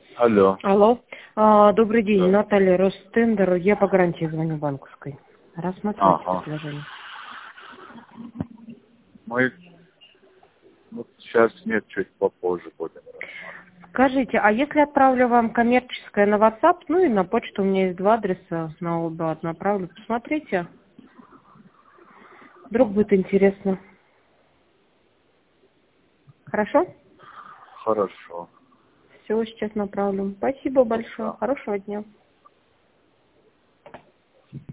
Алло. Алло. Добрый день, Да. Наталья Ростендер. Я по гарантии звоню банковской. Рассмотрите Ага. предложение. Мы вот сейчас нет, чуть попозже будем. Скажите, а если отправлю вам коммерческое на WhatsApp, ну и на почту, у меня есть два адреса, на оба направлю, посмотрите. Вдруг будет интересно. Хорошо? Хорошо. Все, сейчас направлю. Спасибо большое. Пока. Хорошего дня.